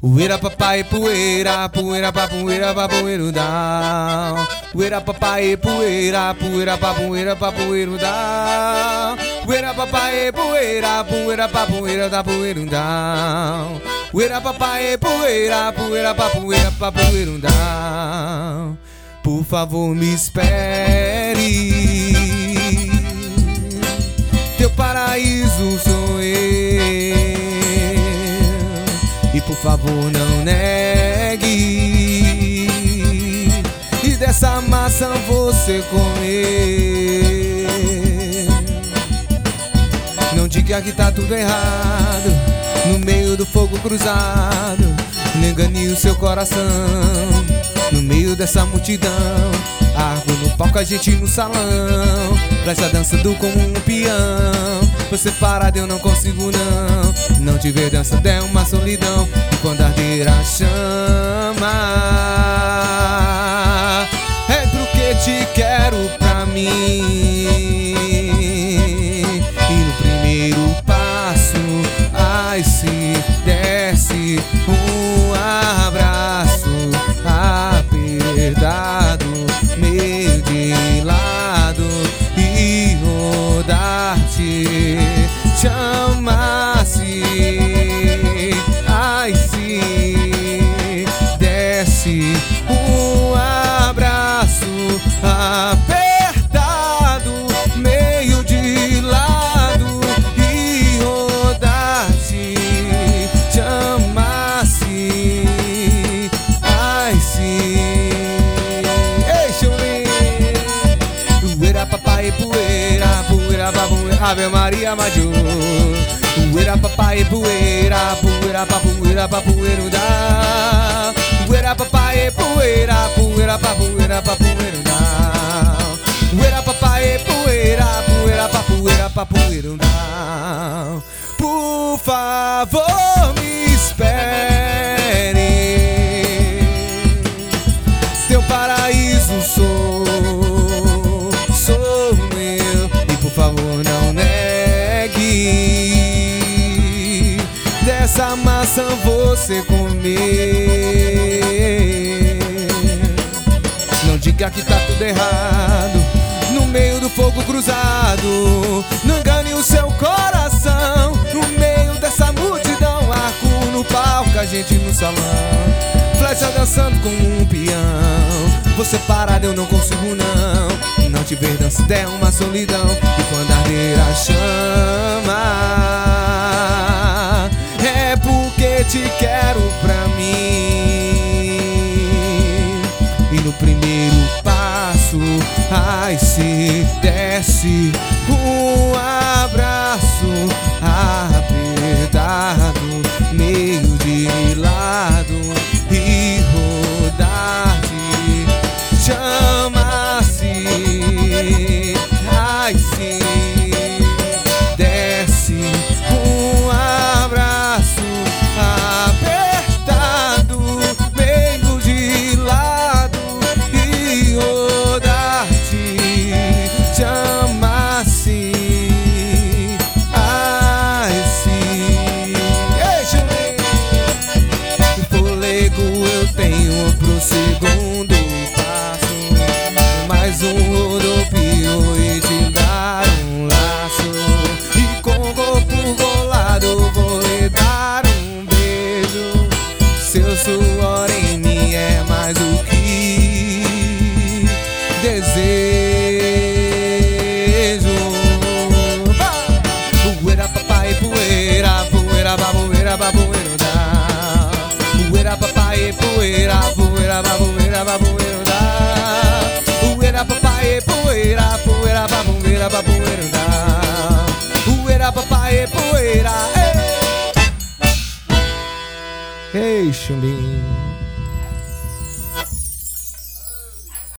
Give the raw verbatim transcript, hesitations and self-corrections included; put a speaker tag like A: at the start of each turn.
A: Poeira, papai, poeira, poeira pra poeira pra poeiro down. Poeira, papai, poeira, poeira pra poeira pra poeiro down. Poeira, papai, poeira, poeira pra poeira da poeiro down. Poeira, papai, poeira, poeira pra poeira pra poeiro down. Por favor, me espere. Teu paraíso sou eu. E por favor não negue. E dessa maçã você comer. Não diga que tá tudo errado no meio do fogo cruzado. Não engane o seu coração no meio dessa multidão. Arco no palco, a gente no salão. Presta dançando como um peão. Você parado eu não consigo não. Não te ver dançando é uma solidão. E quando arder a chama é porque te quero pra mim. E no primeiro passo, ai se desce um abraço apertado, meio de lado, e rodar-te, chama-se, ai se desce um abraço apertado, meio de lado, e rodar-te, chama-se, ai se. Poeira, papai, poeira, poeira, babueira, Ave Maria, Major. Poeira, papai, poeira, poeira, papoeira, papoeiro da. Poeira, papai, poeira, poeira, papoeira, papoeiro da. Poeira, papai, poeira, poeira, papoeira, papoeiro da. Por favor, me espere. Teu paraíso sou. Sou eu, e por favor não negue. Dessa maçã você comer. Não diga que tá tudo errado no meio do fogo cruzado. Não engane o seu coração no meio dessa multidão. Arco no palco, a gente no salão. Flecha dançando como um peão. Você parado eu não consigo não. Não te ver dançando é uma solidão. E quando arder a chama é porque te quero pra mim. E no primeiro passo, ai se desce um abraço apertado, meio de lado, e rodar-te, chama-se, ai se desce um abraço apertado, meio de lado, e rodar-te, chama-se, ai se. O fôlego eu tenho pro segundo passo, mais um rodopio e te dar um laço. E com o corpo bolado vou lhe dar um beijo. Seu suor em mim é mais o que desejo. Poeira, papai, poeira, poeira, baboeira, baboeiro da. Poeira, papai, poeira, poeira, baboeira, baboeiro da. Poeira, papai, poeira, poeira, baboeira, baboeiro da. Poeira, papai, poeira. Ei, ei, chumbinho.